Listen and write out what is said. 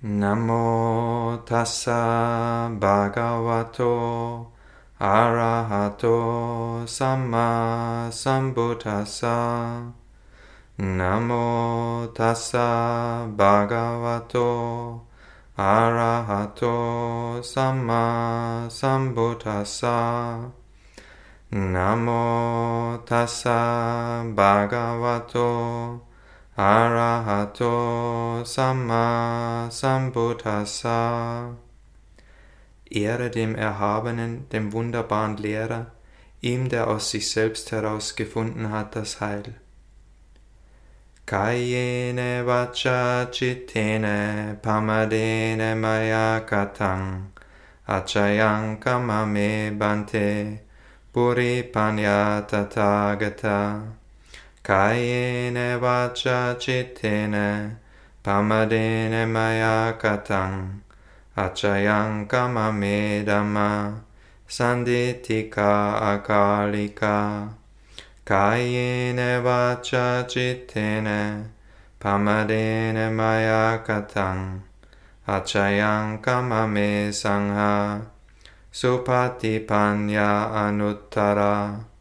Namo tassa bhagavato arahato samma sambuddhassa. Namo tassa bhagavato arahato samma sambuddhassa. Namo tassa bhagavato arahato samma sambuddhassa. Ehre dem Erhabenen, dem wunderbaren Lehrer, ihm, der aus sich selbst heraus gefunden hat das Heil. Kayene vacha cittene pamadene maya katang achayang kamame bante puri panya tathagata. Kayene vacha cittene pamadene maya katang achayang kamame dhamma sanditika akalika. Kayene vacha cittene pamadene maya katang achayang kamame sangha supatipanya anuttara.